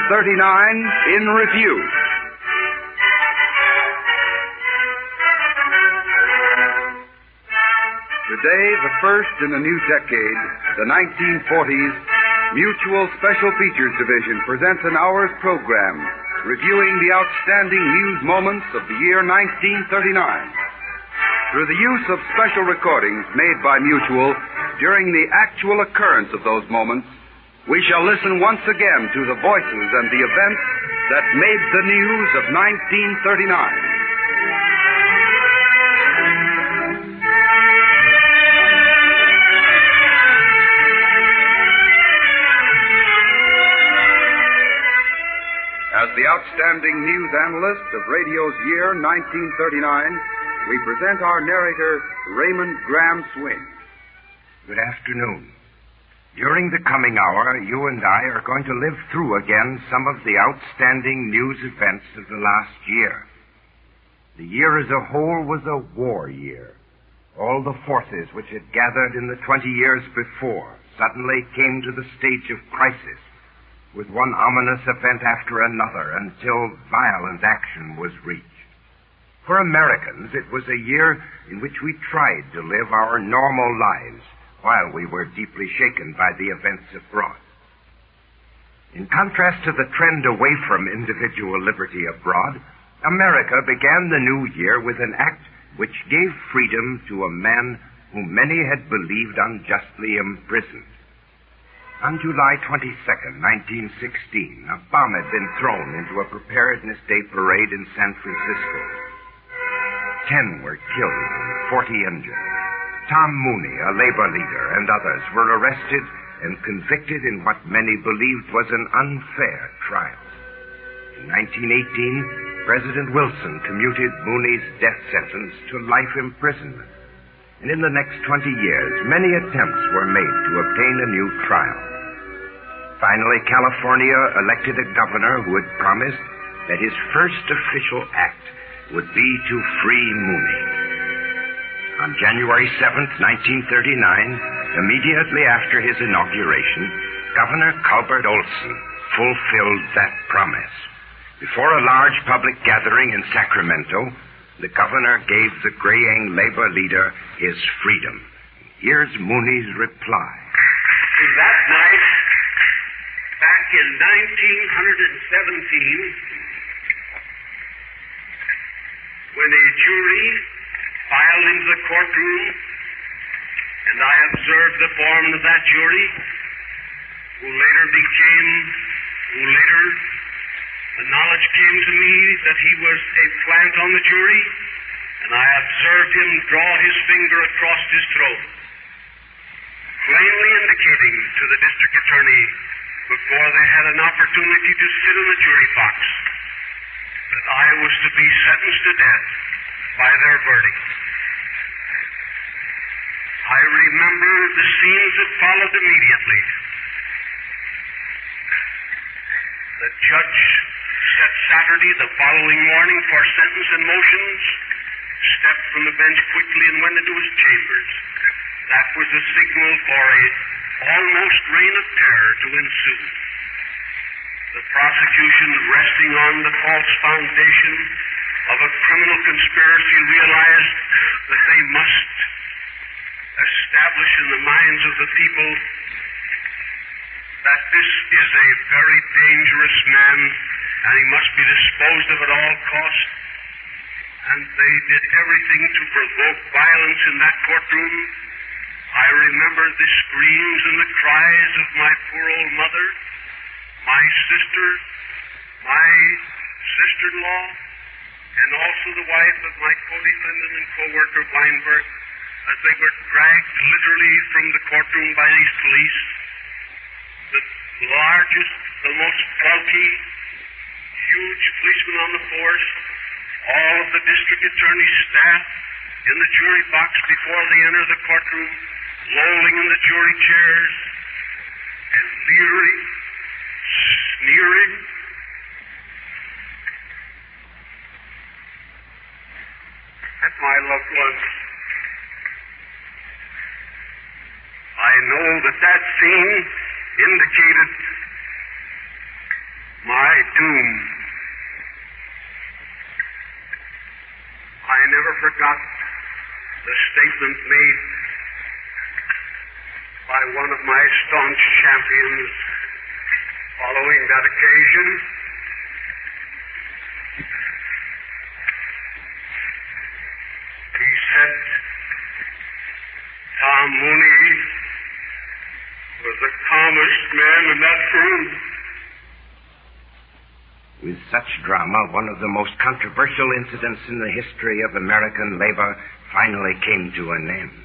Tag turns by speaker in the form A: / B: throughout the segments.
A: in Review. Today, the first in a new decade, the 1940s, Mutual Special Features Division presents an hour's program reviewing the outstanding news moments of the year 1939. Through the use of special recordings made by Mutual during the actual occurrence of those moments, we shall listen once again to the voices and the events that made the news of 1939. As the outstanding news analyst of radio's year 1939, we present our narrator, Raymond Graham Swing.
B: Good afternoon. During the coming hour, you and I are going to live through again some of the outstanding news events of the last year. The year as a whole was a war year. All the forces which had gathered in the 20 years before suddenly came to the stage of crisis, with one ominous event after another until violent action was reached. For Americans, it was a year in which we tried to live our normal lives while we were deeply shaken by the events abroad. In contrast to the trend away from individual liberty abroad, America began the new year with an act which gave freedom to a man whom many had believed unjustly imprisoned. On July 22nd, 1916, a bomb had been thrown into a Preparedness Day parade in San Francisco. 10 were killed and 40 injured. Tom Mooney, a labor leader, and others were arrested and convicted in what many believed was an unfair trial. In 1918, President Wilson commuted Mooney's death sentence to life imprisonment. And in the next 20 years, many attempts were made to obtain a new trial. Finally, California elected a governor who had promised that his first official act would be to free Mooney. On January 7th, 1939, immediately after his inauguration, Governor Colbert Olson fulfilled that promise. Before a large public gathering in Sacramento, the governor gave the graying labor leader his freedom. Here's Mooney's reply.
C: That night, back in 1917, when a jury filed into the courtroom, and I observed the form of that jury, the knowledge came to me that he was a plant on the jury, and I observed him draw his finger across his throat, plainly indicating to the district attorney before they had an opportunity to sit in the jury box that I was to be sentenced to death by their verdict. I remember the scenes that followed immediately. The judge set Saturday, the following morning, for sentence and motions, stepped from the bench quickly and went into his chambers. That was the signal for a almost reign of terror to ensue. The prosecution, resting on the false foundation of a criminal conspiracy, realized that they must establish in the minds of the people that this is a very dangerous man and he must be disposed of at all costs. And they did everything to provoke violence in that courtroom. I remember the screams and the cries of my poor old mother, my sister, my sister-in-law, and also the wife of my co-defendant and co-worker Weinberg, as they were dragged literally from the courtroom by these police. The largest, the most bulky, huge policemen on the force, all of the district attorney's staff in the jury box before they enter the courtroom, lolling in the jury chairs, and leering, sneering. At my loved ones. I know that scene indicated my doom. I never forgot the statement made by one of my staunch champions following that occasion. He said Tom Mooney was the calmest man in that room.
B: With such drama, one of the most controversial incidents in the history of American labor finally came to an end.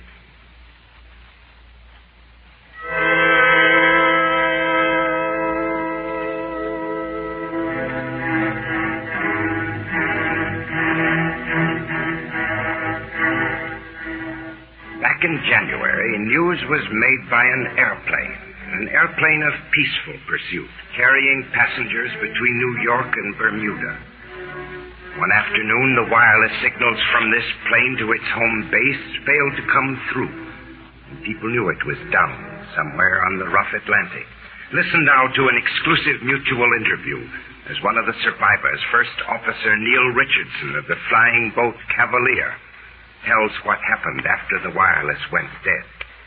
B: Back in January, news was made by an airplane of peaceful pursuit, carrying passengers between New York and Bermuda. One afternoon, the wireless signals from this plane to its home base failed to come through, and people knew it was down somewhere on the rough Atlantic. Listen now to an exclusive mutual interview as one of the survivors, First Officer Neil Richardson of the flying boat Cavalier, tells what happened after the wireless went dead.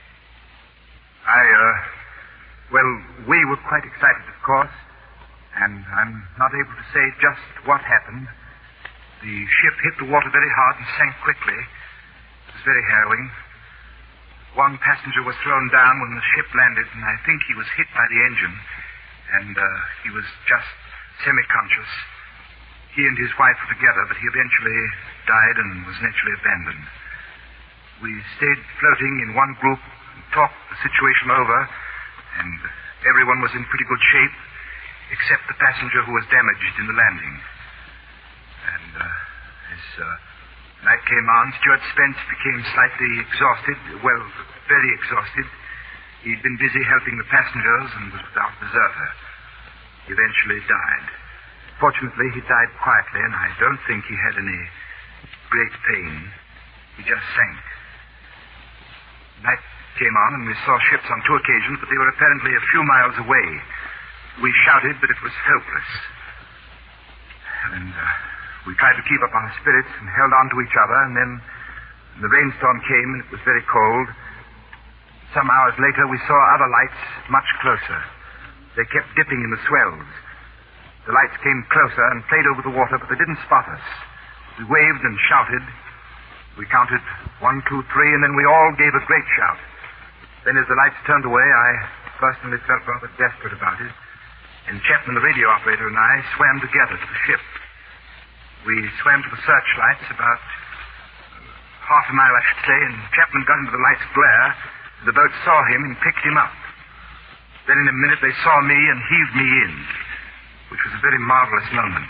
D: Well, we were quite excited, of course, and I'm not able to say just what happened. The ship hit the water very hard and sank quickly. It was very harrowing. One passenger was thrown down when the ship landed, and I think he was hit by the engine, and he was just semi-conscious. He and his wife were together, but he eventually died and was naturally abandoned. We stayed floating in one group and talked the situation over, and everyone was in pretty good shape, except the passenger who was damaged in the landing. And as night came on, Stuart Spence became slightly exhausted, well, very exhausted. He'd been busy helping the passengers and was without deserter. He eventually died. Fortunately, he died quietly, and I don't think he had any great pain. He just sank. Night came on, and we saw ships on 2 occasions, but they were apparently a few miles away. We shouted, but it was hopeless. And we tried to keep up our spirits and held on to each other, and then the rainstorm came, and it was very cold. Some hours later, we saw other lights much closer. They kept dipping in the swells. The lights came closer and played over the water, but they didn't spot us. We waved and shouted. We counted 1, 2, 3, and then we all gave a great shout. Then as the lights turned away, I personally felt rather desperate about it. And Chapman, the radio operator, and I swam together to the ship. We swam to the searchlights about half a mile, I should say, and Chapman got into the light's glare. The boat saw him and picked him up. Then in a minute they saw me and heaved me in, which was a very marvelous moment.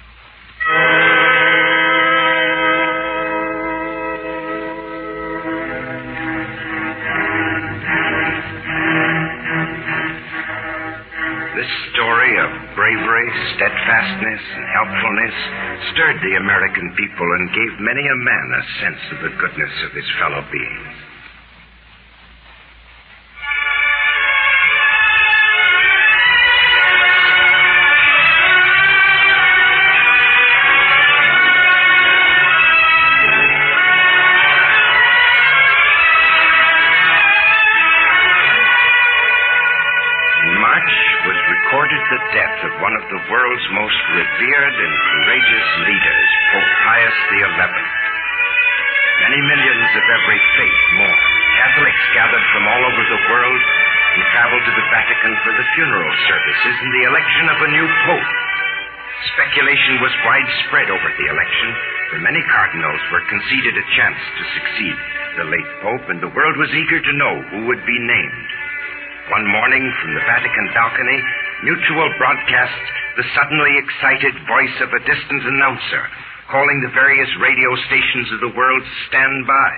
B: This story of bravery, steadfastness, and helpfulness stirred the American people and gave many a man a sense of the goodness of his fellow beings. The death of one of the world's most revered and courageous leaders, Pope Pius XI. Many millions of every faith mourned. Catholics gathered from all over the world and traveled to the Vatican for the funeral services and the election of a new pope. Speculation was widespread over the election, for many cardinals were conceded a chance to succeed the late pope, and the world was eager to know who would be named. One morning, from the Vatican balcony, Mutual broadcast the suddenly excited voice of a distant announcer, calling the various radio stations of the world to stand by.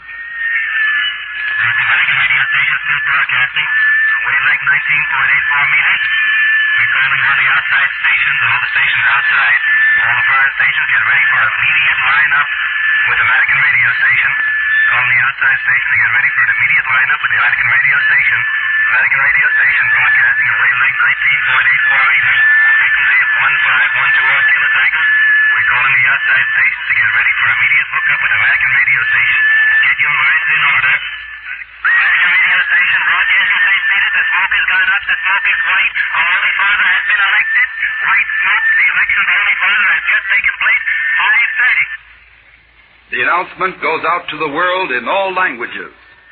E: Vatican radio station still broadcasting. Wavelength 19.84 meters. We're calling on the outside stations, all the stations outside. All the foreign stations get ready for immediate line-up with the Vatican radio station. Calling the outside station to get ready for an immediate line-up with the Vatican radio station. American radio station broadcasting at wavelength 19.84 meters. Frequency of 1512 kilocycles. We're calling the outside stations to get ready for immediate hookup with American radio station. Schedule is in order. American radio station broadcasting St. Peter. The smoke has gone up. The smoke is white. Our Holy Father has been elected. White smoke. The election of the Holy Father has just taken place. 5:30.
A: The announcement goes out to the world in all languages.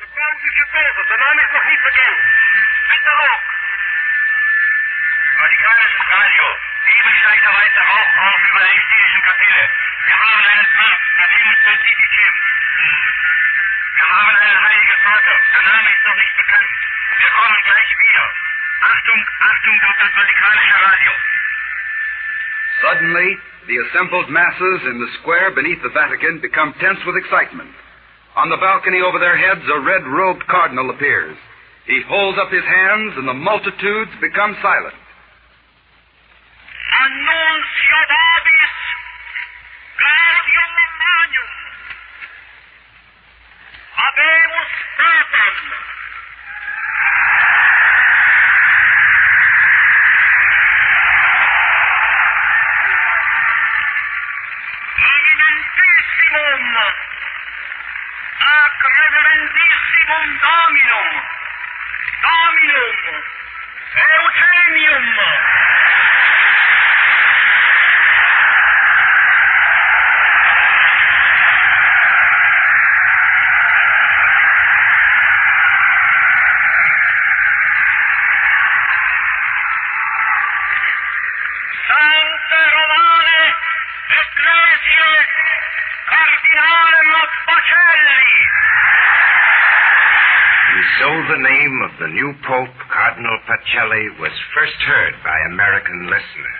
E: Vatikanisches Radio. Liebe steigt weiter auf über der Extinischen Kapelle. Wir haben einen Papst, der Lebensprinzipien. Wir haben einen heiligen Vater. Der Name ist noch nicht bekannt. Wir kommen gleich wieder. Achtung, Achtung auf das Vatikanische Radio.
A: Suddenly, the assembled masses in the square beneath the Vatican become tense with excitement. On the balcony over their heads, a red-robed cardinal appears. He holds up his hands, and the multitudes become silent.
E: Annuncio vobis Gaudium Magnum. Habemus Patem. Eminentissimum ac reverentissimum Dominum Eugenium. Sancte Romane Ecclesiae Cardinalem Bacelli.
B: And so the name of the new Pope, Cardinal Pacelli, was first heard by American listeners.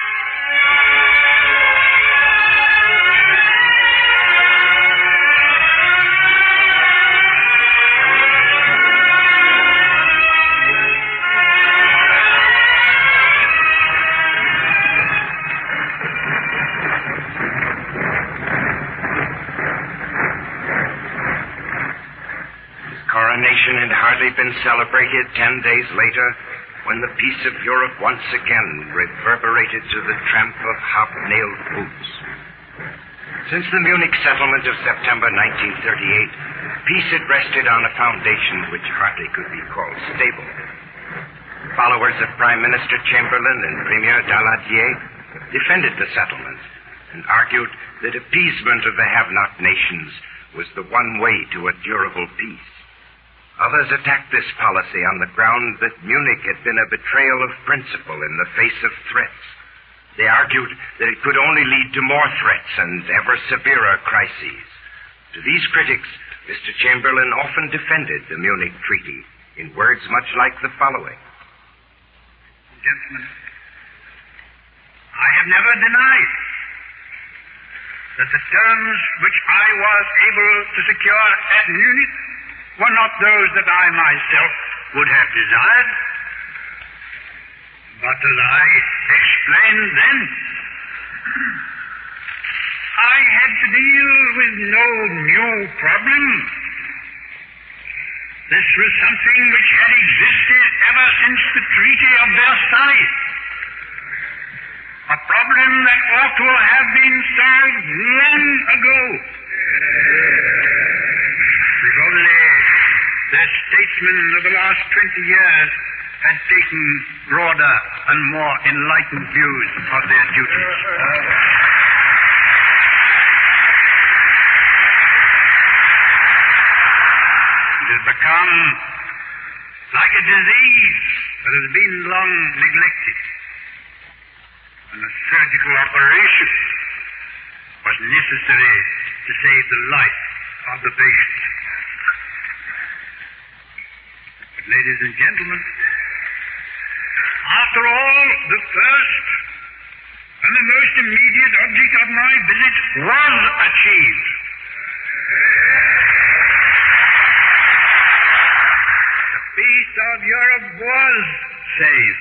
B: Coronation had hardly been celebrated 10 days later when the peace of Europe once again reverberated to the tramp of hobnailed boots. Since the Munich settlement of September 1938, peace had rested on a foundation which hardly could be called stable. Followers of Prime Minister Chamberlain and Premier Daladier defended the settlement and argued that appeasement of the have-not nations was the one way to a durable peace. Others attacked this policy on the ground that Munich had been a betrayal of principle in the face of threats. They argued that it could only lead to more threats and ever severer crises. To these critics, Mr. Chamberlain often defended the Munich Treaty in words much like the following.
C: Gentlemen, I have never denied that the terms which I was able to secure at Munich were not those that I myself would have desired. But as I explained then, I had to deal with no new problem. This was something which had existed ever since the Treaty of Versailles. A problem that ought to have been solved long ago. If only the statesmen of the last 20 years had taken broader and more enlightened views of their duties. It has become like a disease that has been long neglected. And a surgical operation was necessary to save the life of the patient. But ladies and gentlemen, after all, the first and the most immediate object of my visit was achieved. The peace of Europe was saved.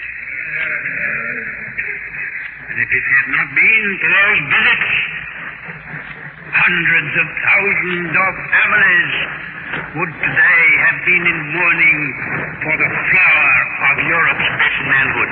C: And if it had not been for those visits, hundreds of thousands of families
F: would today have been in mourning for the flower of Europe's best manhood.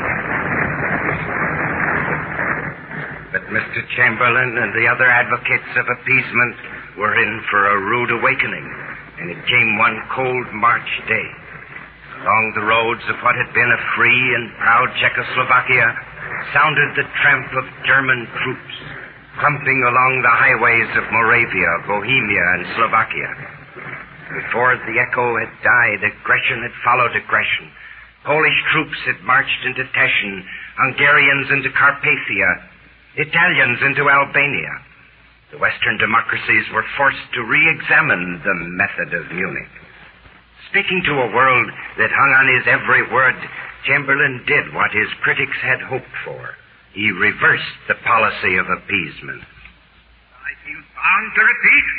B: But Mr. Chamberlain and the other advocates of appeasement were in for a rude awakening, and it came one cold March day. Along the roads of what had been a free and proud Czechoslovakia sounded the tramp of German troops, clumping along the highways of Moravia, Bohemia, and Slovakia. Before the echo had died, aggression had followed aggression. Polish troops had marched into Teschen, Hungarians into Carpathia, Italians into Albania. The Western democracies were forced to re-examine the method of Munich. Speaking to a world that hung on his every word, Chamberlain did what his critics had hoped for. He reversed the policy of appeasement.
F: I feel bound to repeat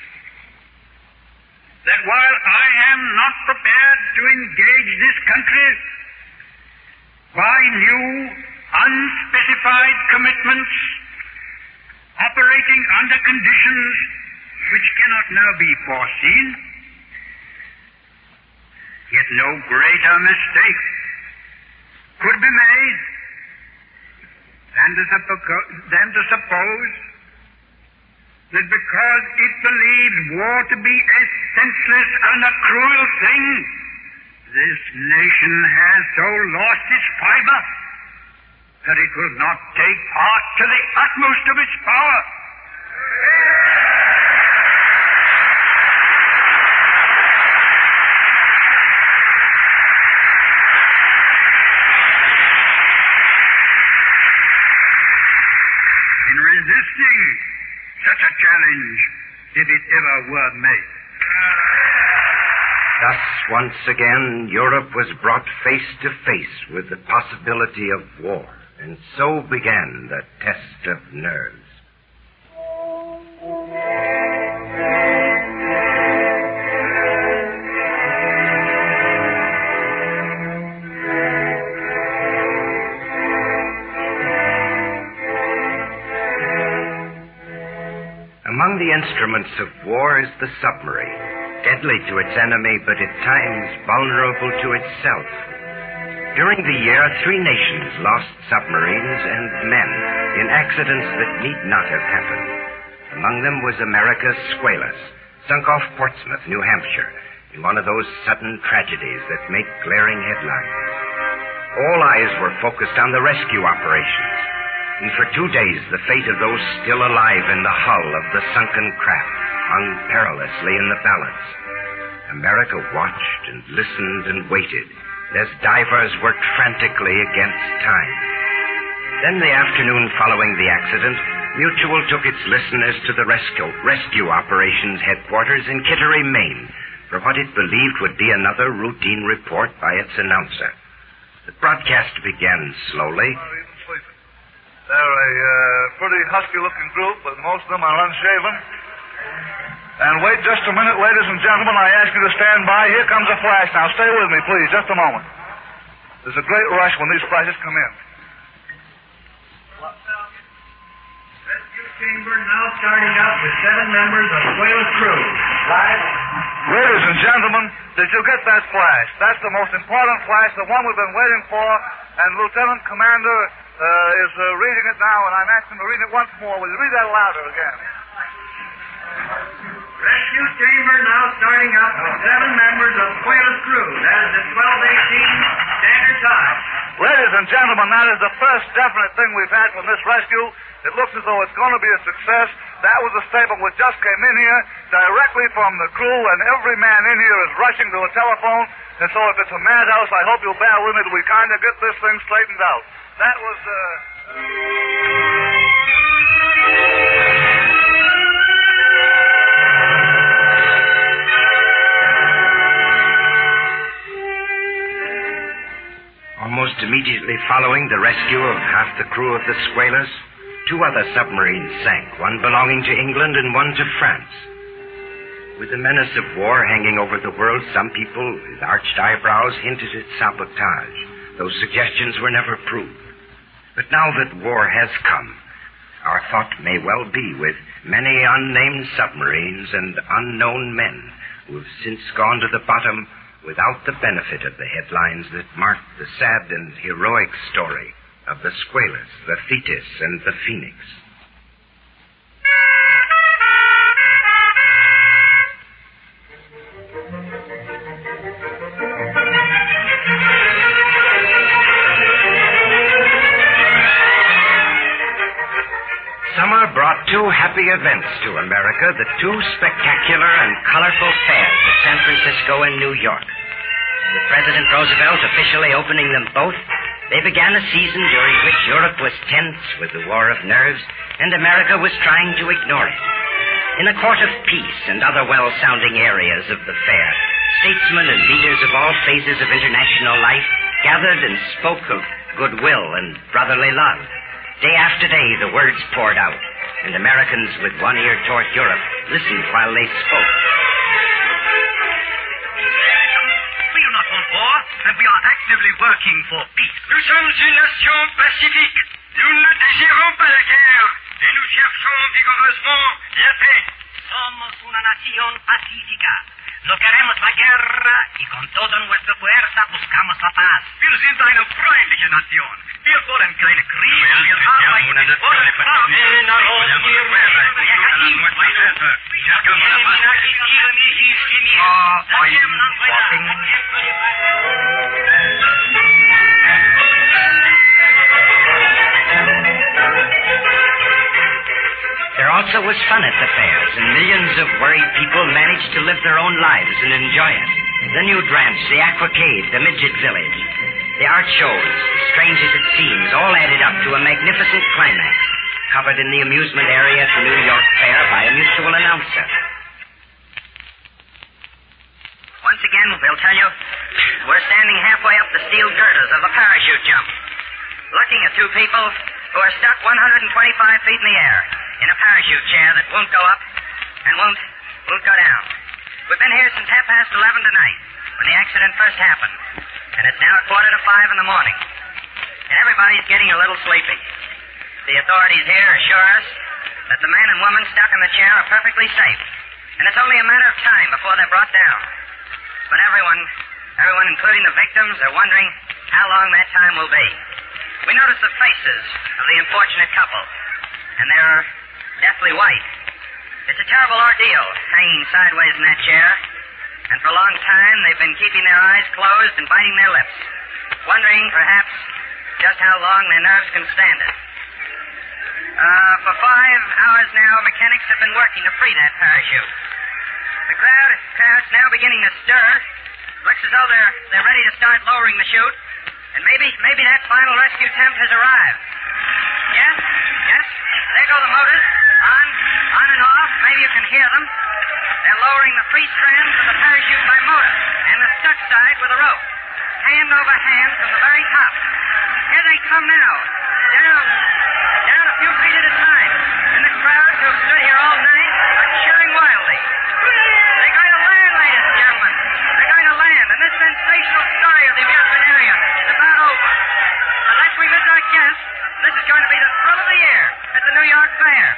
F: that while I am not prepared to engage this country by new, unspecified commitments operating under conditions which cannot now be foreseen, yet no greater mistake could be made than to suppose that because it believes war to be a senseless and a cruel thing, this nation has so lost its fiber that it will not take part to the utmost of its power. In resisting such a challenge, if it ever were made.
B: Thus, once again, Europe was brought face to face with the possibility of war, and so began the test of nerves. Among the instruments of war is the submarine, deadly to its enemy, but at times vulnerable to itself. During the year, 3 nations lost submarines and men in accidents that need not have happened. Among them was America's Squalus, sunk off Portsmouth, New Hampshire, in one of those sudden tragedies that make glaring headlines. All eyes were focused on the rescue operations, and for 2 days the fate of those still alive in the hull of the sunken craft hung perilously in the balance. America watched and listened and waited as divers worked frantically against time. Then the afternoon following the accident, Mutual took its listeners to the rescue operations headquarters in Kittery, Maine, for what it believed would be another routine report by its announcer. The broadcast began slowly.
G: They're a pretty husky-looking group, but most of them are unshaven. And wait just a minute, ladies and gentlemen. I ask you to stand by. Here comes a flash. Now, stay with me, please, just a moment. There's a great rush when these flashes come in.
F: Rescue chamber now starting up with 7 members of Squalus crew. Live.
G: Ladies and gentlemen, did you get that flash? That's the most important flash, the one we've been waiting for. And Lieutenant Commander is reading it now, and I'm asking him to read it once more. Will you read that louder again?
F: Rescue chamber now starting up with 7 members of Squalus crew. That is at 12:18 Standard Time.
G: Ladies and gentlemen, that is the first definite thing we've had from this rescue. It looks as though it's going to be a success. That was a statement which just came in here directly from the crew, and every man in here is rushing to a telephone. And so if it's a madhouse, I hope you'll bear with me till we kind of get this thing straightened out. That was,
B: Almost immediately following the rescue of half the crew of the Squalus, 2 other submarines sank, one belonging to England and one to France. With the menace of war hanging over the world, some people with arched eyebrows hinted at sabotage. Those suggestions were never proved. But now that war has come, our thought may well be with many unnamed submarines and unknown men who have since gone to the bottom without the benefit of the headlines that marked the sad and heroic story of the Squalus, the Thetis, and the Phoenix. Summer brought two happy events to America, the two spectacular and colorful fairs of San Francisco and New York. With President Roosevelt officially opening them both, they began a season during which Europe was tense with the war of nerves, and America was trying to ignore it. In a court of peace and other well-sounding areas of the fair, statesmen and leaders of all phases of international life gathered and spoke of goodwill and brotherly love. Day after day, the words poured out, and Americans with one ear toward Europe listened while they spoke.
E: We do not want war, and we are actively working for peace. Nous sommes une nation pacifique. Nous ne désirons pas la guerre, et nous cherchons vigoureusement la paix. Somos una nación pacífica. No queremos la guerra y con toda nuestra fuerza buscamos la paz. Wir sind eine freundliche Nation. Wir wollen keine Kriege. Wir arbeiten mit voller Kraft.
D: Are you walking?
B: There also was fun at the fairs, and millions of worried people managed to live their own lives and enjoy it. The nude ranch, the aquacade, the midget village, the art shows, strange as it seems, all added up to a magnificent climax, covered in the amusement area at the New York Fair by a mutual announcer.
H: Once again, we'll tell you, we're standing halfway up the steel girders of the parachute jump, looking at two people who are stuck 125 feet in the air in a parachute chair that won't go up and won't go down. We've been here since 11:30 tonight, when the accident first happened, and it's now 4:45 in the morning, and everybody's getting a little sleepy. The authorities here assure us that the man and woman stuck in the chair are perfectly safe, and it's only a matter of time before they're brought down. But everyone, including the victims, are wondering how long that time will be. We notice the faces of the unfortunate couple, and they're deathly white. It's a terrible ordeal, hanging sideways in that chair, and for a long time they've been keeping their eyes closed and biting their lips, wondering, perhaps, just how long their nerves can stand it. For 5 hours now, mechanics have been working to free that parachute. The crowd's now beginning to stir. Looks as though they're ready to start lowering the chute, and maybe that final rescue attempt has arrived. Yes, there go the motors, on and off. Maybe you can hear them. They're lowering the free strands of the parachute by motor, and the stuck side with a rope, hand over hand from the very top. Here they come now, down a few feet at a time, and the crowd who have stood here all night are cheering wildly. They're going to land, ladies and gentlemen. They're going to land, and this sensational story of the amusement area is about over. Unless we miss our guest, this is going to be the thrill of the year at the New York Fair.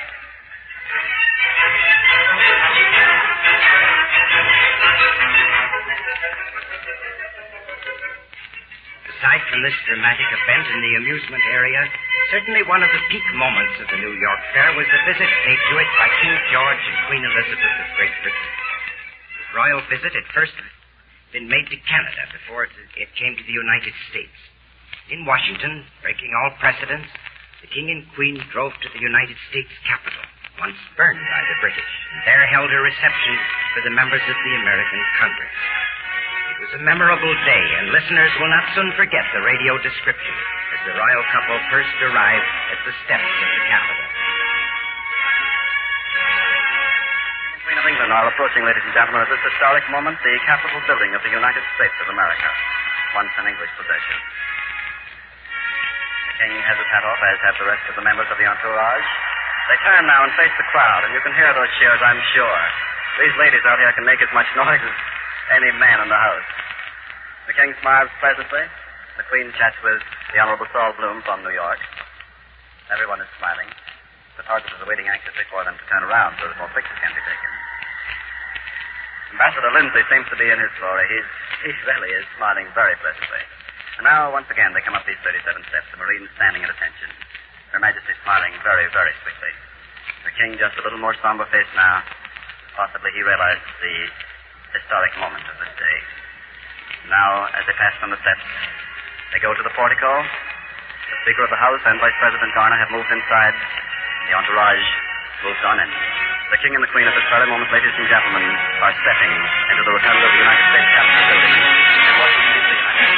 B: Aside from this dramatic event in the amusement area, certainly one of the peak moments of the New York Fair was the visit paid to it by King George and Queen Elizabeth of Great Britain. The royal visit had first been made to Canada before it came to the United States. In Washington, breaking all precedents, the King and Queen drove to the United States Capitol, once burned by the British, and there held a reception for the members of the American Congress. It was a memorable day, and listeners will not soon forget the radio description as the royal couple first arrived at the steps of the Capitol.
I: The Queen of England are approaching, ladies and gentlemen, at this historic moment, the Capitol building of the United States of America, once an English possession. The King has his hat off, as have the rest of the members of the entourage. They turn now and face the crowd, and you can hear those cheers, I'm sure. These ladies out here can make as much noise as any man in the house. The King smiles pleasantly. The Queen chats with the Honorable Saul Bloom from New York. Everyone is smiling. The photographers are waiting anxiously for them to turn around so that more pictures can be taken. Ambassador Lindsay seems to be in his glory. He really is smiling very pleasantly. And now, once again, they come up these 37 steps, the Marines standing at attention. Her Majesty smiling very, very sweetly. The King just a little more somber faced now. Possibly he realized the historic moment of this day. Now, as they pass from the steps, they go to the portico. The Speaker of the House and Vice President Garner have moved inside. The entourage moves on in. The King and the Queen at this very moment, ladies and gentlemen, are stepping into the rotunda of the United States Capitol building in Washington, D.C.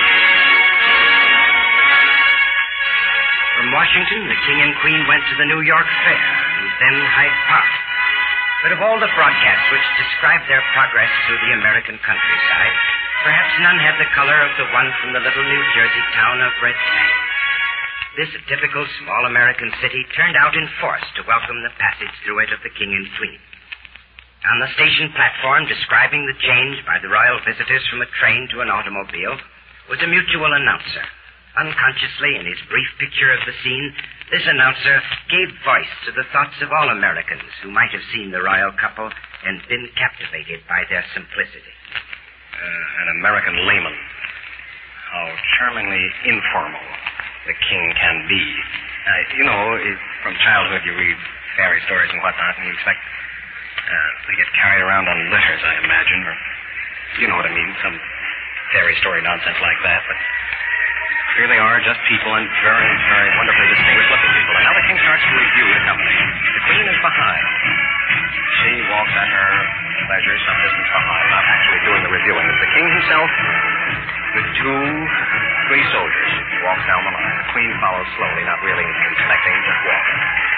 J: From Washington, the King and Queen went to the New York Fair and then Hyde Park. But of all the broadcasts which described their progress through the American countryside, perhaps none had the color of the one from the little New Jersey town of Red Bank. This typical small American city turned out in force to welcome the passage through it of the King and Queen. On the station platform describing the change by the royal visitors from a train to an automobile was a mutual announcer. Unconsciously, in his brief picture of the scene, this announcer gave voice to the thoughts of all Americans who might have seen the royal couple and been captivated by their simplicity.
K: An American layman. How charmingly informal the king can be. From childhood you read fairy stories and whatnot, and you expect they get carried around on litters, I imagine, or you know what I mean, some fairy story nonsense like that, but here they are, just people, and very, very wonderfully distinguished-looking people. And now the king starts to review the company. The queen is behind. She walks at her leisure some distance behind, not actually doing the reviewing. The king himself, with three soldiers, walks down the line. The queen follows slowly, not really inspecting, just walking.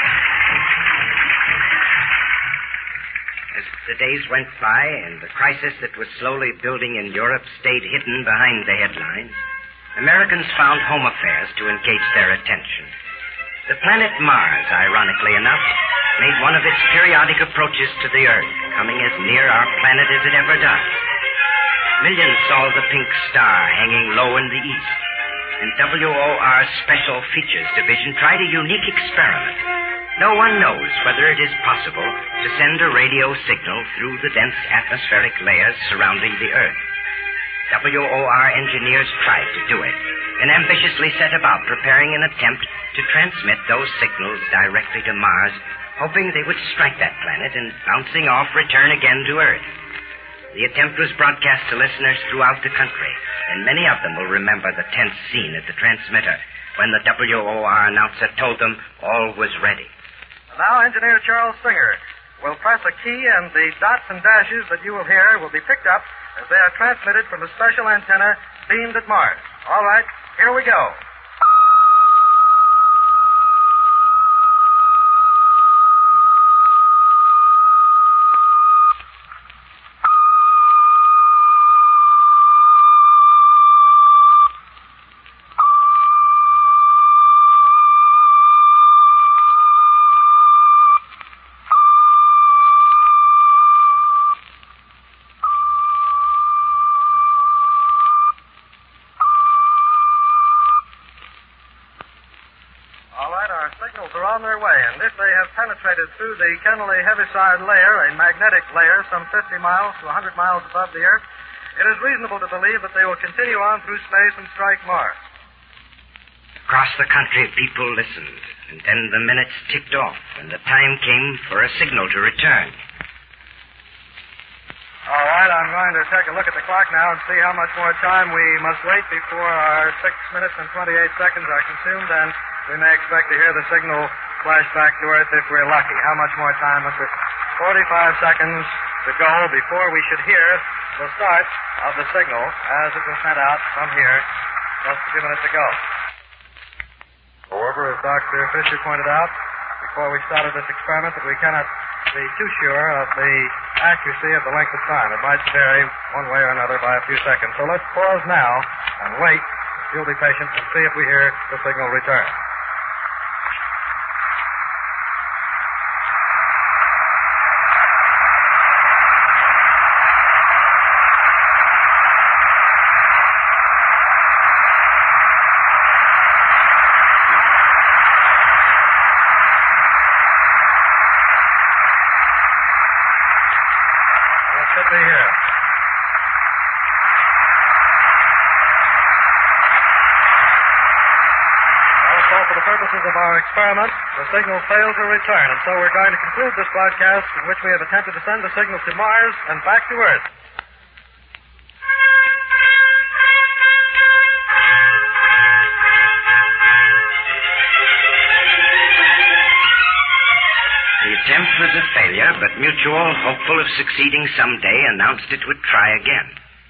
J: As the days went by and the crisis that was slowly building in Europe stayed hidden behind the headlines, Americans found home affairs to engage their attention. The planet Mars, ironically enough, made one of its periodic approaches to the Earth, coming as near our planet as it ever does. Millions saw the pink star hanging low in the east, and WOR's Special Features Division tried a unique experiment. No one knows whether it is possible to send a radio signal through the dense atmospheric layers surrounding the Earth. WOR engineers tried to do it and ambitiously set about preparing an attempt to transmit those signals directly to Mars, hoping they would strike that planet and, bouncing off, return again to Earth. The attempt was broadcast to listeners throughout the country, and many of them will remember the tense scene at the transmitter when the WOR announcer told them all was ready.
L: And now, Engineer Charles Singer will press a key, and the dots and dashes that you will hear will be picked up as they are transmitted from a special antenna beamed at Mars. All right, here we go. On their way, and if they have penetrated through the Kennelly Heaviside layer, a magnetic layer some 50 miles to 100 miles above the Earth, it is reasonable to believe that they will continue on through space and strike Mars.
J: Across the country, people listened, and then the minutes ticked off, and the time came for a signal to return.
L: All right, I'm going to take a look at the clock now and see how much more time we must wait before our 6 minutes and 28 seconds are consumed, and we may expect to hear the signal flash back to Earth if we're lucky. How much more time must we... 45 seconds to go before we should hear the start of the signal as it was sent out from here just a few minutes ago. However, as Dr. Fisher pointed out before we started this experiment, that we cannot be too sure of the accuracy of the length of time. It might vary one way or another by a few seconds. So let's pause now and wait. You'll be patient and see if we hear the signal return. should be here. Also, for the purposes of our experiment, the signal failed to return, and so we're going to conclude this broadcast in which we have attempted to send the signal to Mars and back to Earth.
J: The attempt was a failure, but Mutual, hopeful of succeeding someday, announced it would try again.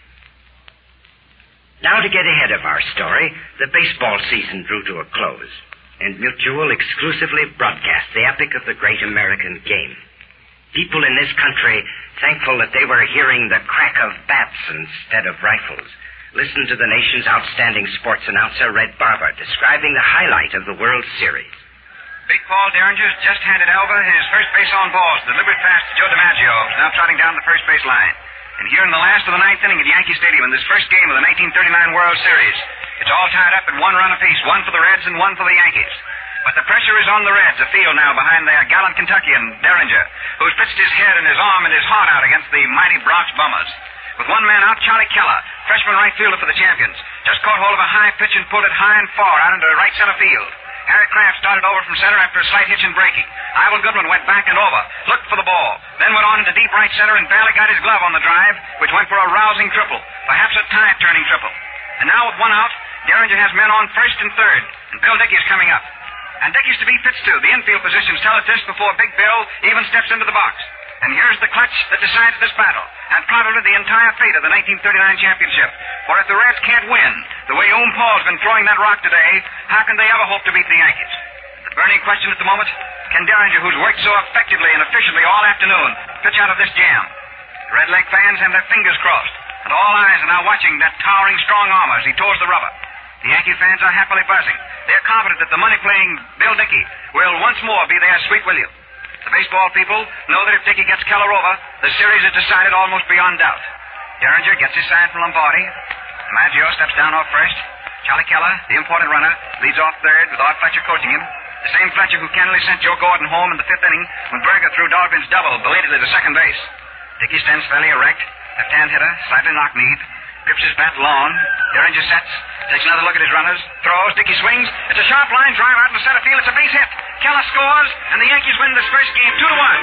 J: Now, to get ahead of our story, the baseball season drew to a close, and Mutual exclusively broadcast the epic of the great American game. People in this country, thankful that they were hearing the crack of bats instead of rifles, listened to the nation's outstanding sports announcer, Red Barber, describing the highlight of the World Series.
M: Big Paul Derringer's just handed over his first base on balls, delivered pass to Joe DiMaggio, who's now trotting down the first base line. And here in the last of the ninth inning at Yankee Stadium in this first game of the 1939 World Series, it's all tied up at 1 run apiece, one for the Reds and one for the Yankees. But the pressure is on the Reds, a field now behind their gallant Kentuckian, Derringer, who's pitched his head and his arm and his heart out against the mighty Bronx Bummers. With one man out, Charlie Keller, freshman right fielder for the champions, just caught hold of a high pitch and pulled it high and far out into right center field. Harry Kraft started over from center after a slight hitch and breaking. Ivor Goodwin went back and over, looked for the ball, then went on into deep right center and barely got his glove on the drive, which went for a rousing triple, perhaps a tide-turning triple. And now with one out, Derringer has men on first and third, and Bill Dickey is coming up. And Dickey's to be pitched to. The infield positions tell us this before Big Bill even steps into the box. And here's the clutch that decides this battle, and probably the entire fate of the 1939 championship. For if the Reds can't win, the way Oom Paul's been throwing that rock today, how can they ever hope to beat the Yankees? The burning question at the moment, can Derringer, who's worked so effectively and efficiently all afternoon, pitch out of this jam? The Red Leg fans have their fingers crossed, and all eyes are now watching that towering strong arm as he toes the rubber. The Yankee fans are happily buzzing. They're confident that the money-playing Bill Dickey will once more be their sweet William. The baseball people know that if Dickey gets Keller over, the series is decided almost beyond doubt. Derringer gets his sign from Lombardi. DiMaggio steps down off first. Charlie Keller, the important runner, leads off third with Art Fletcher coaching him. The same Fletcher who cannily sent Joe Gordon home in the fifth inning when Berger threw Dahlgren's double belatedly to second base. Dickey stands fairly erect, left-hand hitter, slightly knock-kneed, grips his bat long. Derringer sets, takes another look at his runners, throws, Dickey swings. It's a sharp line drive out in the center field. It's a base hit. Keller scores, and the Yankees win this first game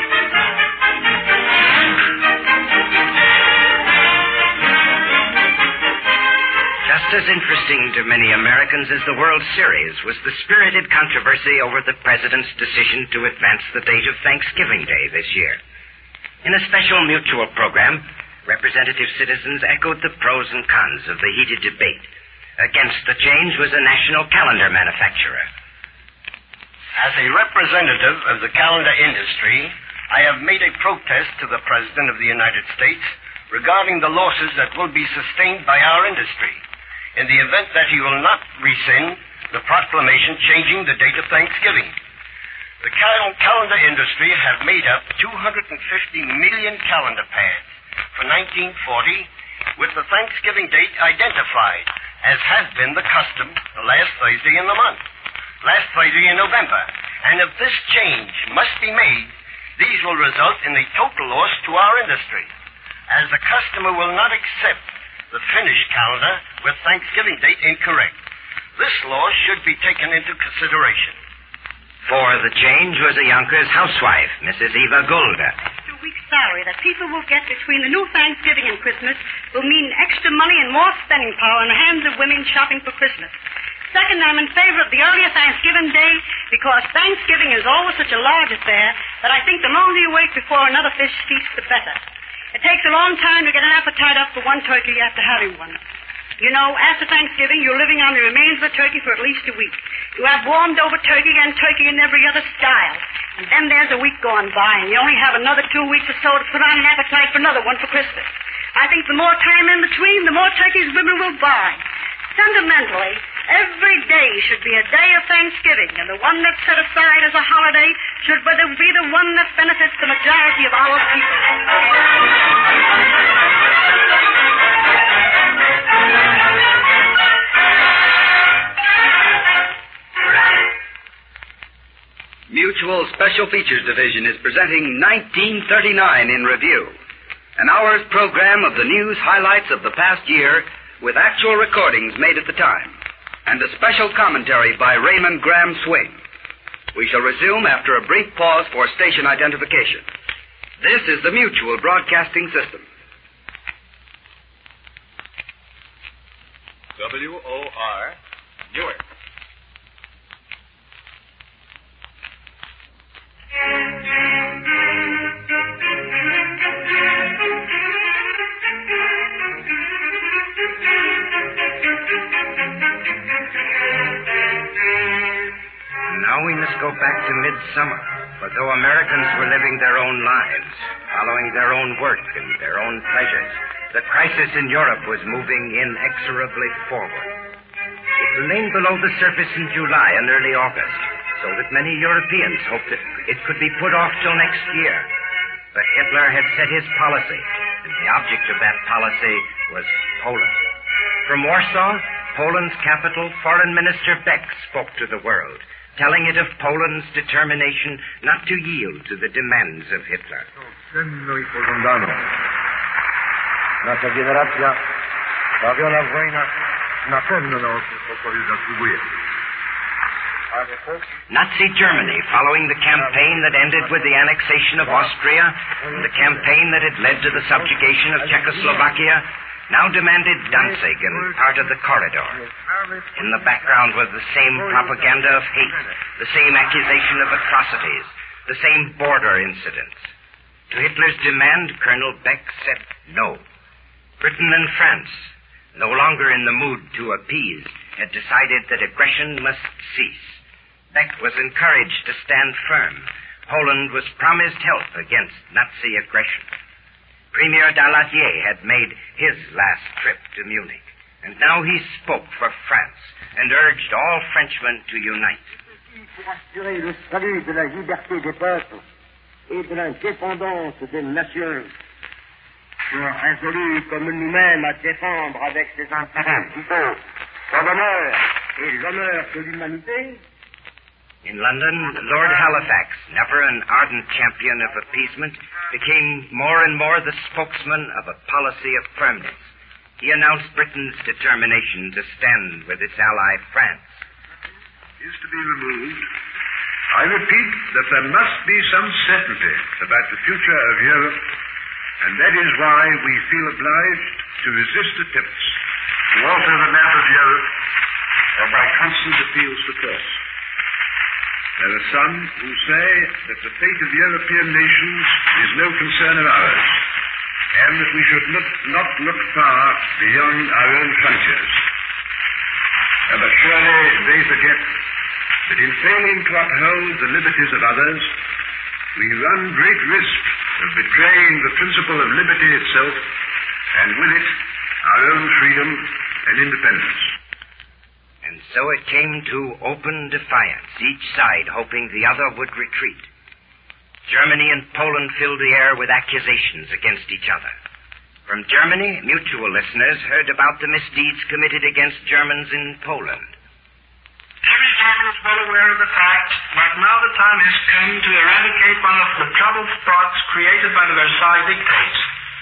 M: 2-1.
J: Just as interesting to many Americans as the World Series was the spirited controversy over the president's decision to advance the date of Thanksgiving Day this year. In a special Mutual program, representative citizens echoed the pros and cons of the heated debate. Against the change was a national calendar manufacturer.
N: As a representative of the calendar industry, I have made a protest to the President of the United States regarding the losses that will be sustained by our industry in the event that he will not rescind the proclamation changing the date of Thanksgiving. The calendar industry have made up 250 million calendar pads for 1940 with the Thanksgiving date identified, as has been the custom the last Thursday in the month, last Thursday in November. And if this change must be made, these will result in a total loss to our industry, as the customer will not accept the finished calendar with Thanksgiving date incorrect. This loss should be taken into consideration.
J: For the change was a Yonkers housewife, Mrs. Eva Golda.
O: A week's salary that people will get between the new Thanksgiving and Christmas will mean extra money and more spending power in the hands of women shopping for Christmas. Second, I'm in favor of the earlier Thanksgiving Day because Thanksgiving is always such a large affair that I think the longer you wait before another fish feast, the better. It takes a long time to get an appetite up for one turkey after having one. You know, after Thanksgiving, you're living on the remains of the turkey for at least a week. You have warmed over turkey and turkey in every other style. And then there's a week gone by, and you only have another 2 weeks or so to put on an appetite for another one for Christmas. I think the more time in between, the more turkeys women will buy. Fundamentally, every day should be a day of Thanksgiving, and the one that's set aside as a holiday should be the one that benefits the majority of our people.
A: Mutual Special Features Division is presenting 1939 in review.
P: An hour's program of the news highlights of the past year with actual recordings made at the time, and a special commentary by Raymond Graham Swing. We shall resume after a brief pause for station identification. This is the Mutual Broadcasting System.
Q: WOR, Newark.
J: Now we must go back to midsummer. For though Americans were living their own lives, following their own work and their own pleasures, the crisis in Europe was moving inexorably forward. It remained below the surface in July and early August, so that many Europeans hoped that it could be put off till next year. But Hitler had set his policy, and the object of that policy was Poland. From Warsaw, Poland's capital, Foreign Minister Beck spoke to the world, telling it of Poland's determination not to yield to the demands of Hitler.
R: Cenno i pożądano. Nasza generacja bawiona w wojnach na pewno na osób pokoju zasługuje.
J: Nazi Germany, following the campaign that ended with the annexation of Austria and the campaign that had led to the subjugation of Czechoslovakia, now demanded Danzig and part of the corridor. In the background was the same propaganda of hate, the same accusation of atrocities, the same border incidents. To Hitler's demand, Colonel Beck said no. Britain and France, no longer in the mood to appease, had decided that aggression must cease. Beck was encouraged to stand firm. Poland was promised help against Nazi aggression. Premier Daladier had made his last trip to Munich, and now he spoke for France and urged all Frenchmen to unite.
S: Pour assurer le salut de la liberté des peuples et de l'indépendance des nations, sont résolus comme nous-mêmes à défendre avec ses intérêts vitaux son honneur et l'honneur de l'humanité.
J: In London, Lord Halifax, never an ardent champion of appeasement, became more and more the spokesman of a policy of firmness. He announced Britain's determination to stand with its ally France.
T: Is to be removed. I repeat that there must be some certainty about the future of Europe, and that is why we feel obliged to resist attempts to alter the map of Europe or by constant appeals to force. There are some who say that the fate of European nations is no concern of ours, and that we should not look far beyond our own frontiers. But surely they forget that in failing to uphold the liberties of others, we run great risk of betraying the principle of liberty itself, and with it, our own freedom and independence.
J: And so it came to open defiance, each side hoping the other would retreat. Germany and Poland filled the air with accusations against each other. From Germany, mutual listeners heard about the misdeeds committed against Germans in Poland.
U: Every German is well aware of the fact that now the time has come to eradicate one of the troubled spots created by the Versailles dictates.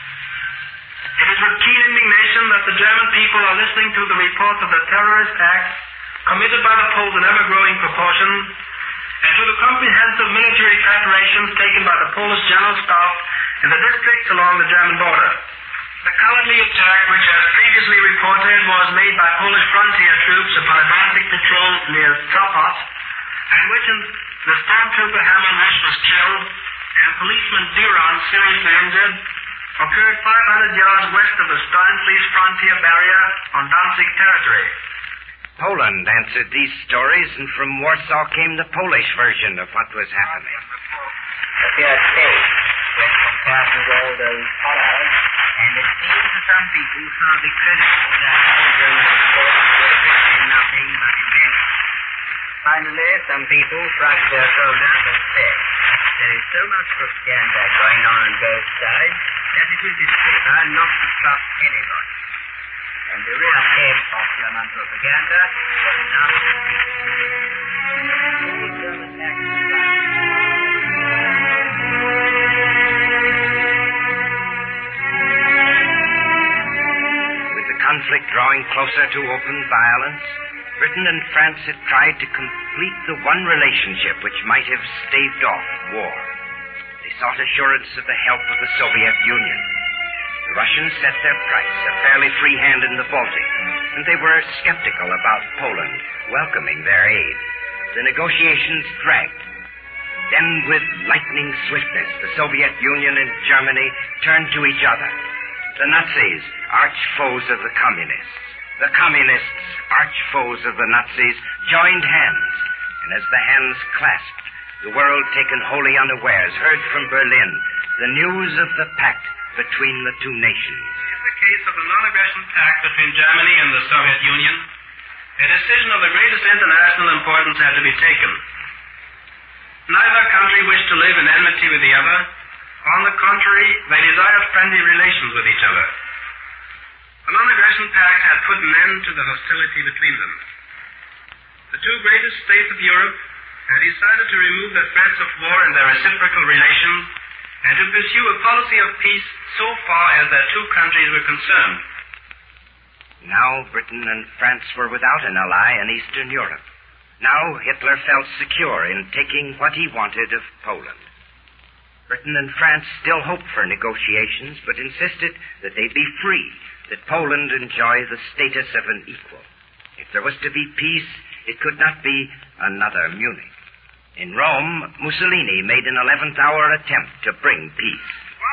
U: It is with keen indignation that the German people are listening to the reports of the terrorist acts committed by the Poles in ever-growing proportion, and to the comprehensive military preparations taken by the Polish General Staff in the districts along the German border. The cowardly attack, which as previously reported was made by Polish frontier troops upon advancing patrols near Stropov, and which the stormtrooper Hermann Rusch was killed, and policeman Duran seriously injured, occurred 500 yards west of the Steinflies frontier barrier on Danzig territory.
J: Poland answered these stories, and from Warsaw came the Polish version of what was happening.
V: Appeared safe when compared with all those horrors, and it seems to some people hardly credible that all German reports were written in nothing but invention. Finally, some people shrugged their shoulders and said, there is so much propaganda going on both sides that it is safer not to trust anybody. And the real aim of German propaganda was not to be
J: conflict drawing closer to open violence, Britain and France had tried to complete the one relationship which might have staved off war. They sought assurance of the help of the Soviet Union. The Russians set their price, a fairly free hand in the Baltic, and they were skeptical about Poland welcoming their aid. The negotiations dragged. Then, with lightning swiftness, the Soviet Union and Germany turned to each other. The Nazis, arch foes of the Communists. The Communists, arch foes of the Nazis, joined hands. And as the hands clasped, the world, taken wholly unawares, heard from Berlin the news of the pact between the two nations.
U: In the case of the non-aggression pact between Germany and the Soviet Union, a decision of the greatest international importance had to be taken. Neither country wished to live in enmity with the other. On the contrary, they desired friendly relations with each other. The non-aggression pact had put an end to the hostility between them. The two greatest states of Europe had decided to remove the threats of war in their reciprocal relations and to pursue a policy of peace so far as their two countries were concerned.
J: Now Britain and France were without an ally in Eastern Europe. Now Hitler felt secure in taking what he wanted of Poland. Britain and France still hoped for negotiations, but insisted that they be free, that Poland enjoy the status of an equal. If there was to be peace, it could not be another Munich. In Rome, Mussolini made an 11th-hour attempt to bring peace.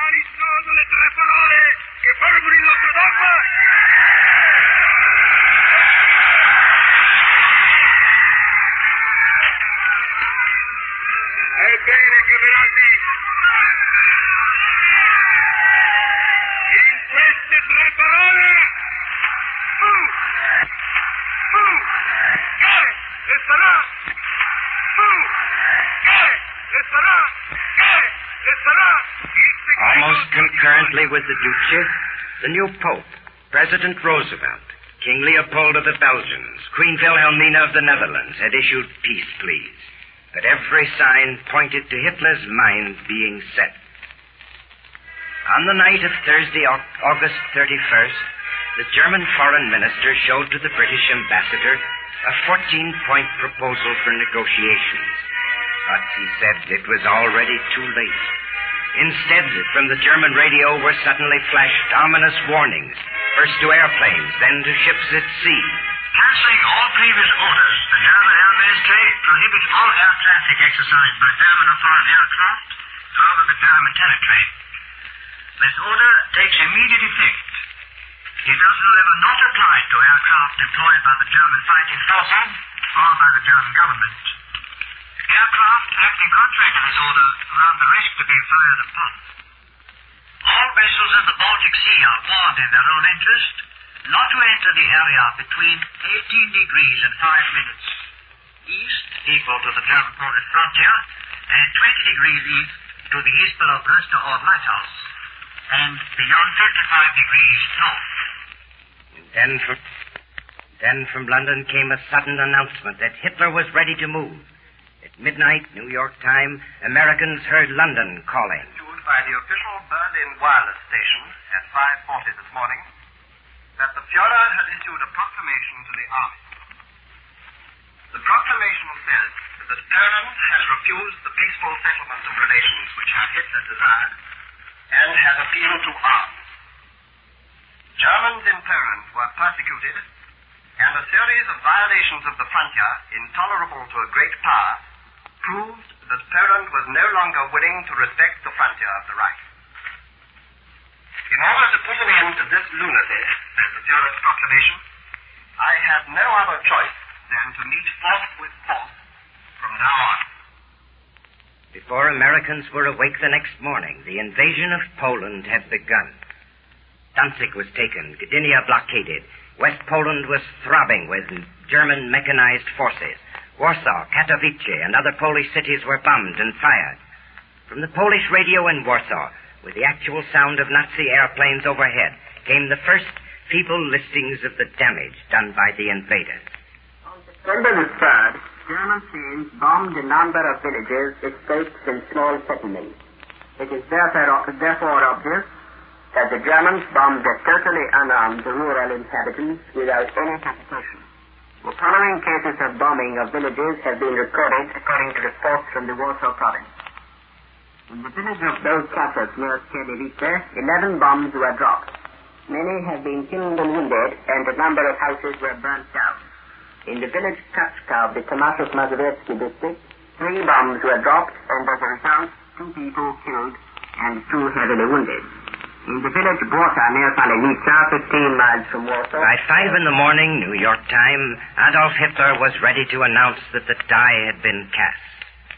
J: Almost concurrently with the Duce, the new Pope, President Roosevelt, King Leopold of the Belgians, Queen Wilhelmina of the Netherlands had issued peace pleas. But every sign pointed to Hitler's mind being set. On the night of Thursday, August 31st, the German foreign minister showed to the British ambassador a 14-point proposal for negotiations. But he said it was already too late. Instead, from the German radio were suddenly flashed ominous warnings, first to airplanes, then to ships at sea.
U: Canceling all previous orders, the German air ministry prohibits all air traffic exercised by German or foreign aircraft over the German territory. This order takes immediate effect. It does, however, not apply to aircraft employed by the German fighting forces or by the German government. Aircraft acting contrary to this order run the risk to be fired upon. All vessels in the Baltic Sea are warned in their own interest not to enter the area between 18 degrees and 5 minutes east, equal to the German-Polish frontier, and 20 degrees east to the Eastborough Brewster or Lighthouse, and beyond 55 degrees north.
J: Then from London came a sudden announcement that Hitler was ready to move. At midnight, New York time, Americans heard London calling.
C: By the official Berlin wireless station at 5:40 this morning, that the Führer has issued a proclamation to the army. The proclamation says that Poland has refused the peaceful settlement of relations which Hitler desired and has appealed to arms. Germans in Poland were persecuted, and a series of violations of the frontier, intolerable to a great power, proved that Poland was no longer willing to respect the frontier of the Reich. In order to put an end to this lunacy, says the Führer's proclamation, I have no other choice than to meet force with force from now on.
J: Before Americans were awake the next morning, the invasion of Poland had begun. Danzig was taken, Gdynia blockaded, West Poland was throbbing with German mechanized forces. Warsaw, Katowice, and other Polish cities were bombed and fired. From the Polish radio in Warsaw, with the actual sound of Nazi airplanes overhead, came the first feeble listings of the damage done by the invaders.
F: On September the 3rd, German planes bombed a number of villages, estates, and small settlements. It is therefore obvious that the Germans bombed the totally unarmed rural inhabitants without any hesitation. The following cases of bombing of villages have been recorded according to reports from the Warsaw province. In the village of Belkacov near Kierniewice, 11 bombs were dropped. Many have been killed and wounded, and a number of houses were burnt down. In the village Kachka of the Tomaszów Mazowiecki district, 3 bombs were dropped, and as a result, 2 people killed and 2 heavily wounded. In the village Borsa near Palenica, 15 miles from Warsaw...
J: By 5 in the morning, New York time, Adolf Hitler was ready to announce that the die had been cast.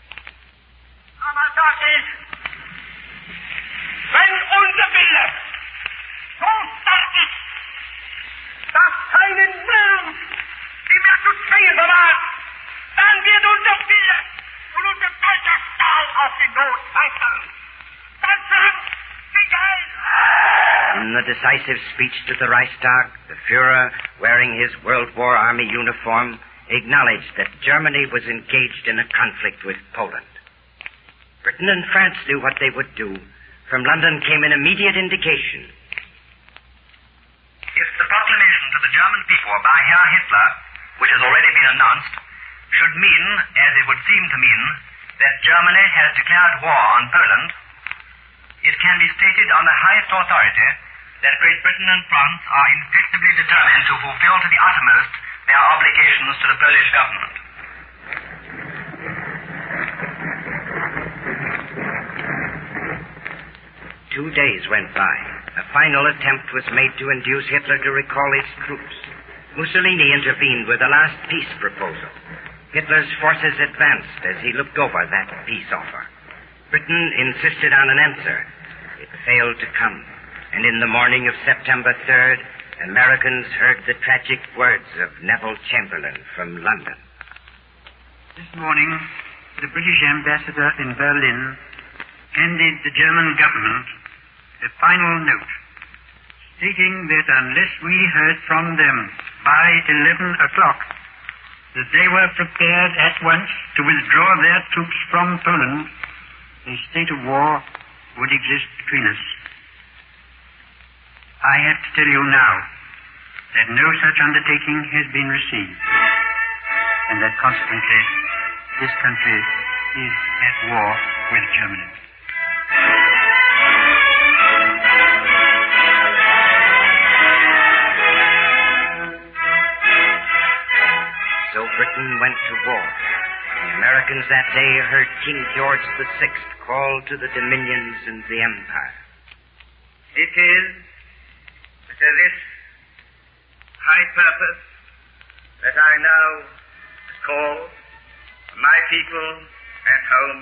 U: Wenn unser Wille so stark ist, dass keinen Mensch die mehr zu stehen vermag, dann wird unser Wille und unser deutscher Stahl auf die Not scheitern. Dann sind Sicherheit!
J: In the decisive speech to the Reichstag, the Führer, wearing his World War Army uniform, acknowledged that Germany was engaged in a conflict with Poland. Britain and France knew what they would do. From London came an immediate indication.
C: If the proclamation to the German people by Herr Hitler, which has already been announced, should mean, as it would seem to mean, that Germany has declared war on Poland, it can be stated on the highest authority that Great Britain and France are inflexibly determined to fulfill to the uttermost their obligations to the Polish government.
J: 2 days went by. A final attempt was made to induce Hitler to recall his troops. Mussolini intervened with a last peace proposal. Hitler's forces advanced as he looked over that peace offer. Britain insisted on an answer. It failed to come, and in the morning of September 3rd, Americans heard the tragic words of Neville Chamberlain from London.
U: This morning, the British ambassador in Berlin handed the German government a final note stating that unless we heard from them by 11 o'clock, that they were prepared at once to withdraw their troops from Poland, a state of war would exist between us. I have to tell you now that no such undertaking has been received, and that consequently this country is at war with Germany.
J: So Britain went to war. The Americans that day heard King George VI call to the dominions and the empire.
U: It is to this high purpose that I now call my people at home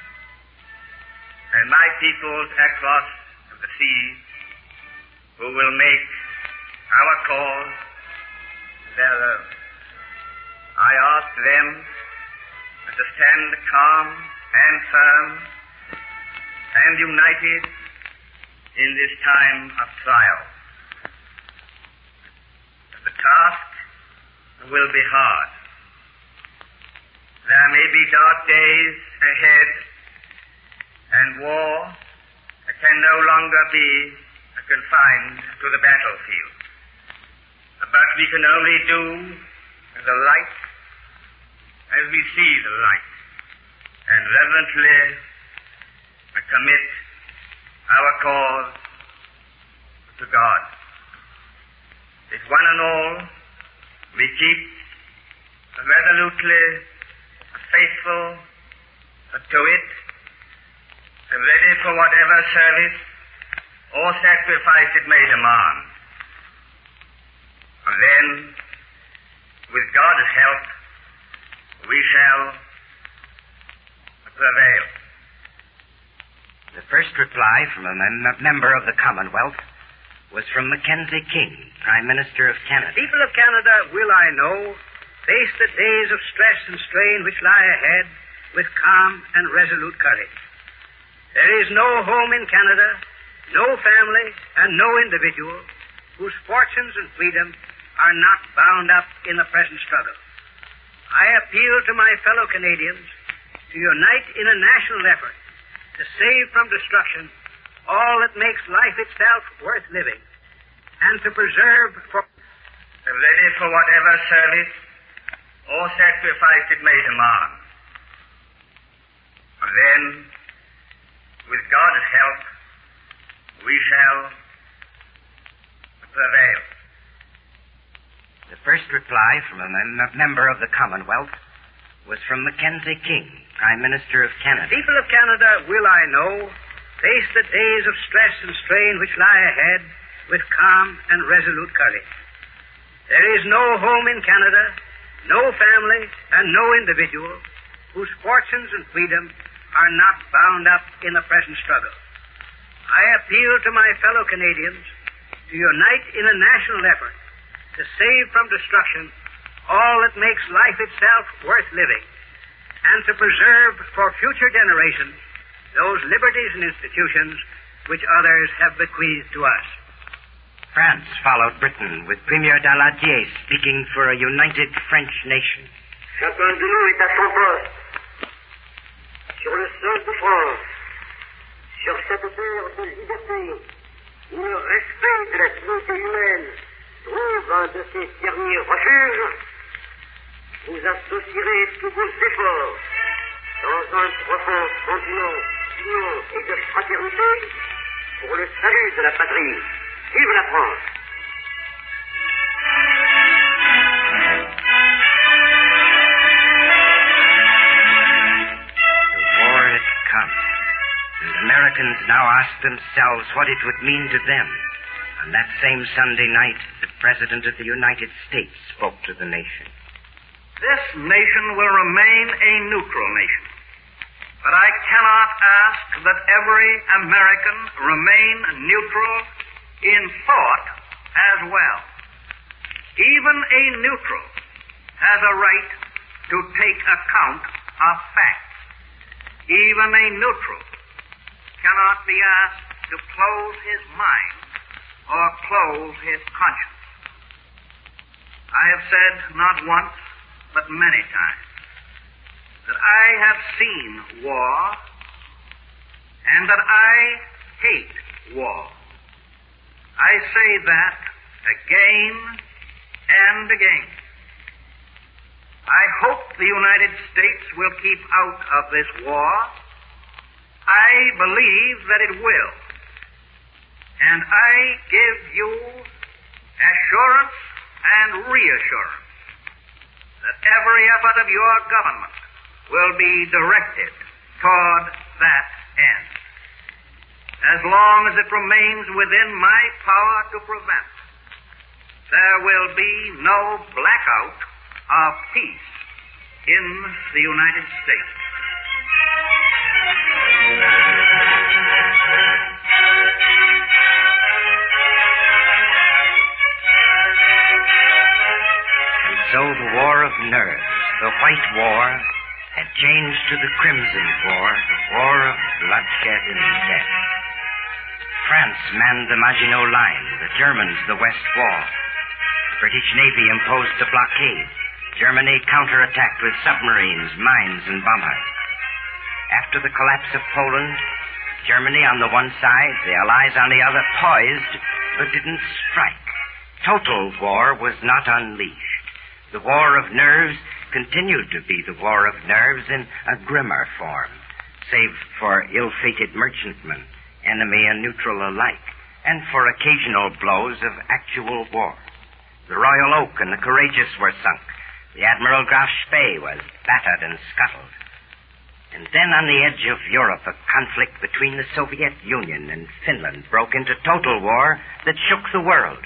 U: and my peoples across the seas who will make our cause their own. I ask them to stand calm and firm and united in this time of trial. The task will be hard. There may be dark days ahead, and war can no longer be confined to the battlefield. But we can only do the light as we see the light, and reverently commit our cause to God. If one and all we keep resolutely faithful to it, ready for whatever service or sacrifice it may demand, then, with God's help, we shall prevail.
J: The first reply from a member of the Commonwealth was from Mackenzie King, Prime Minister of Canada.
E: People of Canada will, I know, face the days of stress and strain which lie ahead with calm and resolute courage. There is no home in Canada, no family, and no individual whose fortunes and freedom are not bound up in the present struggle. I appeal to my fellow Canadians to unite in a national effort to save from destruction all that makes life itself worth living, and to preserve for...
U: Ready for whatever service or sacrifice it may demand. Then, with God's help, we shall prevail.
J: The first reply from a member of the Commonwealth was from Mackenzie King, Prime Minister of Canada.
E: People of Canada, will I know, face the days of stress and strain which lie ahead with calm and resolute courage. There is no home in Canada, no family, and no individual whose fortunes and freedom are not bound up in the present struggle. I appeal to my fellow Canadians to unite in a national effort to save from destruction all that makes life itself worth living, and to preserve for future generations those liberties and institutions which others have bequeathed to us.
J: France followed Britain, with Premier Daladier speaking for a united French nation.
S: Chacun de nous est à son poste, sur le sol de France, sur cette terre de liberté, où le respect de la dignité humaine trouve un de ses derniers refuges. Vous associerez tous vos efforts dans un profond sentiment d'union et de fraternité pour le salut de la patrie. Vive la France!
J: The war had come, and Americans now asked themselves what it would mean to them. On that same Sunday night, the President of the United States spoke to the nation.
U: This nation will remain a neutral nation. But I cannot ask that every American remain neutral in thought as well. Even a neutral has a right to take account of facts. Even a neutral cannot be asked to close his mind or close his conscience. I have said not once, but many times, that I have seen war and that I hate war. I say that again and again. I hope the United States will keep out of this war. I believe that it will. And I give you assurance and reassurance that every effort of your government will be directed toward that end. As long as it remains within my power to prevent, there will be no blackout of peace in the United States.
J: And so the War of Nerves, the White War, had changed to the Crimson War, the war of bloodshed and death. France manned the Maginot Line, the Germans the West Wall. The British Navy imposed the blockade. Germany counterattacked with submarines, mines, and bombers. After the collapse of Poland, Germany on the one side, the Allies on the other, poised, but didn't strike. Total war was not unleashed. The war of nerves continued to be the war of nerves in a grimmer form, save for ill-fated merchantmen, enemy and neutral alike, and for occasional blows of actual war. The Royal Oak and the Courageous were sunk. The Admiral Graf Spee was battered and scuttled. And then on the edge of Europe, a conflict between the Soviet Union and Finland broke into total war that shook the world.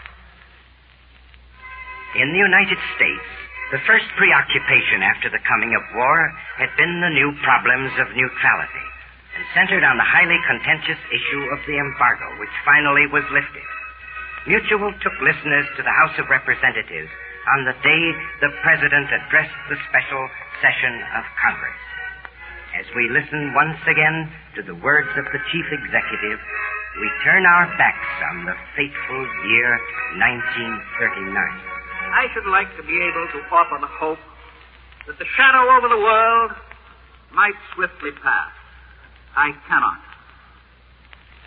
J: In the United States, the first preoccupation after the coming of war had been the new problems of neutrality, and centered on the highly contentious issue of the embargo, which finally was lifted. Mutual took listeners to the House of Representatives on the day the President addressed the special session of Congress. As we listen once again to the words of the Chief Executive, we turn our backs on the fateful year 1939.
U: I should like to be able to offer the hope that the shadow over the world might swiftly pass. I cannot.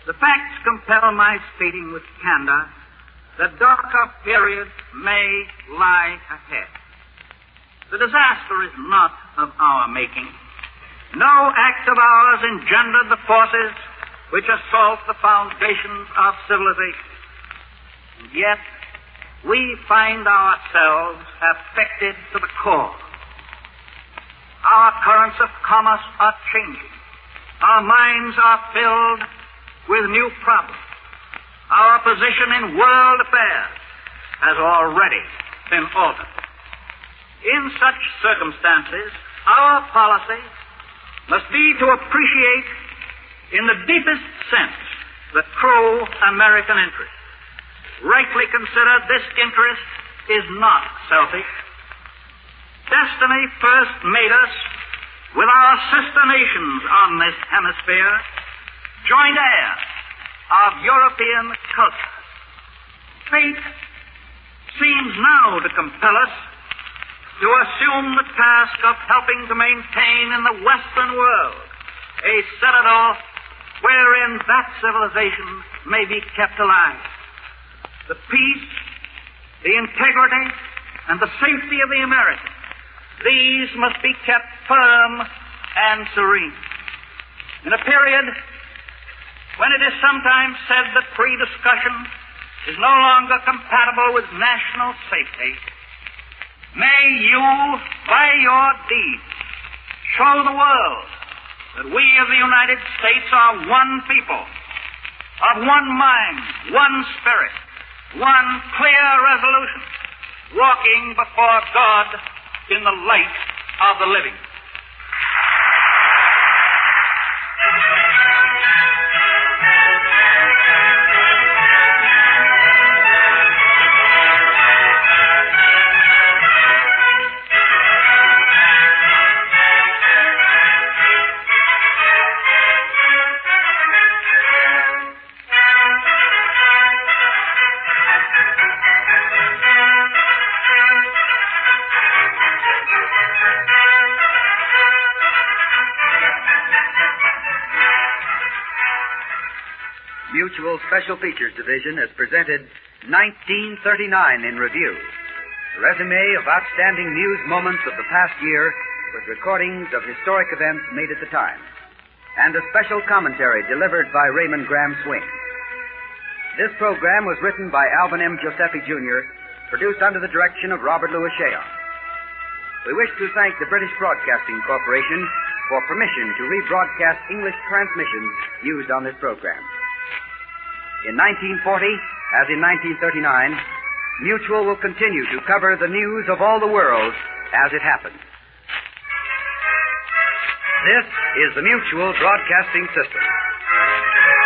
E: The facts compel my stating with candor that darker periods may lie ahead. The disaster is not of our making. No act of ours engendered the forces which assault the foundations of civilization. And yet, we find ourselves affected to the core. Our currents of commerce are changing. Our minds are filled with new problems. Our position in world affairs has already been altered. In such circumstances, our policy must be to appreciate in the deepest sense the true American interest. Rightly consider this interest is not selfish. Destiny first made us with our sister nations on this hemisphere, joined heirs of European culture. Fate seems now to compel us to assume the task of helping to maintain in the Western world a citadel wherein that civilization may be kept alive. The peace, the integrity, and the safety of the Americans, these must be kept firm and serene. In a period when it is sometimes said that free discussion is no longer compatible with national safety, may you, by your deeds, show the world that we of the United States are one people, of one mind, one spirit, one clear resolution, walking before God in the light of the living.
P: Mutual Special Features Division has presented 1939 in review, a resume of outstanding news moments of the past year with recordings of historic events made at the time, and a special commentary delivered by Raymond Graham Swing. This program was written by Alvin M. Giuseppe, Jr., produced under the direction of Robert Louis Cheon. We wish to thank the British Broadcasting Corporation for permission to rebroadcast English transmissions used on this program. In 1940, as in 1939, Mutual will continue to cover the news of all the world as it happens. This is the Mutual Broadcasting System.